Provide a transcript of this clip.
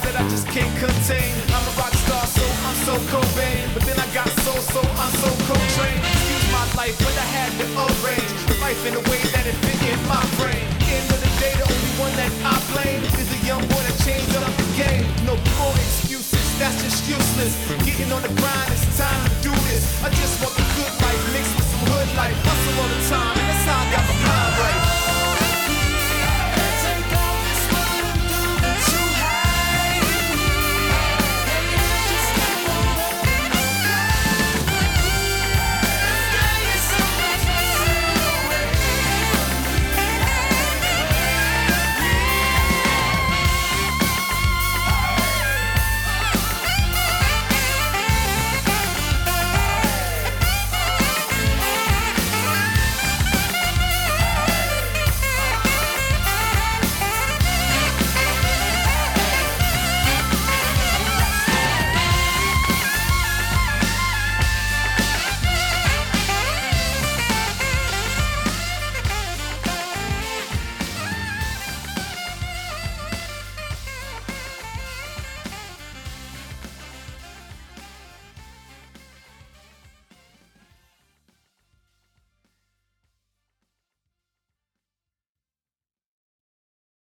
that I just can't contain. I'm a rock star, so I'm so Cobain. But then I got soul, so I'm so Coltrane. Excuse my life, but I had to arrange life in a way that it fit in my brain. End of the day, the only one that I blame is the young boy that changed up the game. No more excuses, that's just useless. Getting on the grind, it's time to do this. I just want the good life mixed with some hood life. Hustle on the